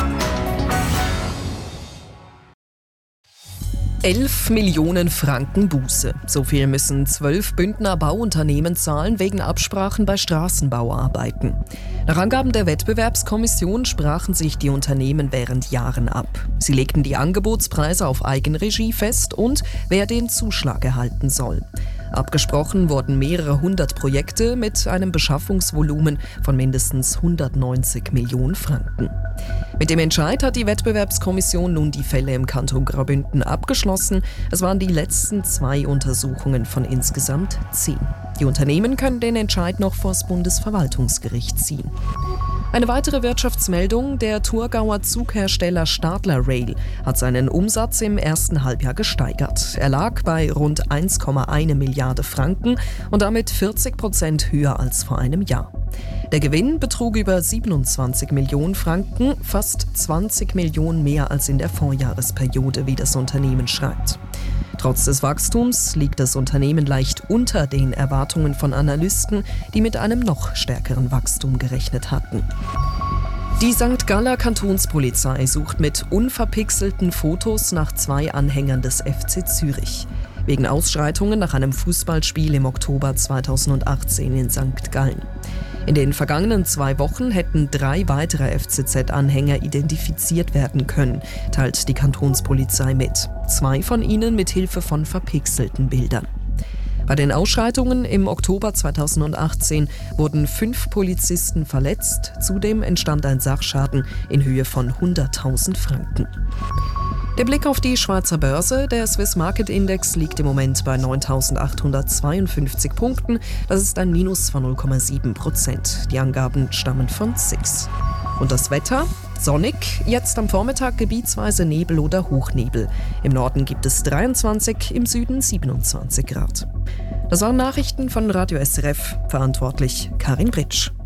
11 Millionen Franken Buße. So viel müssen 12 Bündner Bauunternehmen zahlen wegen Absprachen bei Straßenbauarbeiten. Nach Angaben der Wettbewerbskommission sprachen sich die Unternehmen während Jahren ab. Sie legten die Angebotspreise auf Eigenregie fest und wer den Zuschlag erhalten soll. Abgesprochen wurden mehrere hundert Projekte mit einem Beschaffungsvolumen von mindestens 190 Millionen Franken. Mit dem Entscheid hat die Wettbewerbskommission nun die Fälle im Kanton Graubünden abgeschlossen. Es waren die letzten 2 Untersuchungen von insgesamt 10. Die Unternehmen können den Entscheid noch vor das Bundesverwaltungsgericht ziehen. Eine weitere Wirtschaftsmeldung: Der Thurgauer Zughersteller Stadler Rail hat seinen Umsatz im ersten Halbjahr gesteigert. Er lag bei rund 1,1 Milliarde Franken und damit 40% höher als vor einem Jahr. Der Gewinn betrug über 27 Millionen Franken, fast 20 Millionen mehr als in der Vorjahresperiode, wie das Unternehmen schreibt. Trotz des Wachstums liegt das Unternehmen leicht unter den Erwartungen von Analysten, die mit einem noch stärkeren Wachstum gerechnet hatten. Die St. Galler Kantonspolizei sucht mit unverpixelten Fotos nach 2 Anhängern des FC Zürich. Wegen Ausschreitungen nach einem Fußballspiel im Oktober 2018 in St. Gallen. In den vergangenen 2 Wochen hätten 3 weitere FCZ-Anhänger identifiziert werden können, teilt die Kantonspolizei mit. 2 von ihnen mit Hilfe von verpixelten Bildern. Bei den Ausschreitungen im Oktober 2018 wurden 5 Polizisten verletzt. Zudem entstand ein Sachschaden in Höhe von 100.000 Franken. Der Blick auf die Schweizer Börse. Der Swiss Market Index liegt im Moment bei 9.852 Punkten. Das ist ein Minus von 0,7%. Die Angaben stammen von SIX. Und das Wetter? Sonnig, jetzt am Vormittag gebietsweise Nebel oder Hochnebel. Im Norden gibt es 23, im Süden 27 Grad. Das waren Nachrichten von Radio SRF. Verantwortlich Karin Britsch.